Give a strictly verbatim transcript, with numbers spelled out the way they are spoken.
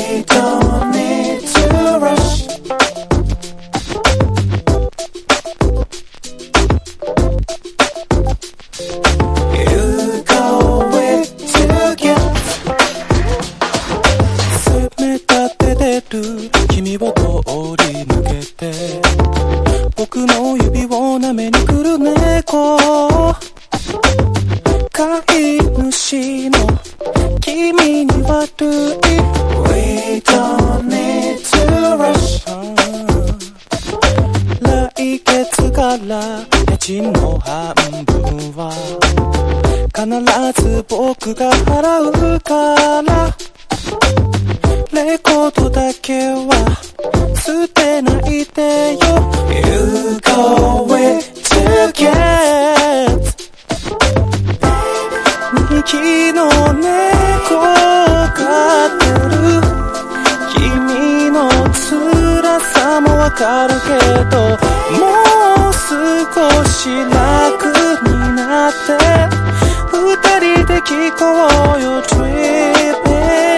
don't need to rush. You go with to get 冷たて出る君を通り抜けて僕の指を舐めに来る猫飼い主の君に悪い We don't need to rush 来月から家賃の半分は必ず僕が払うからレコードだけは捨てないでよ You go with to get にひきの猫飼ってる君の辛さもわかるけどもう少し楽になって二人で聞こうよ Tripping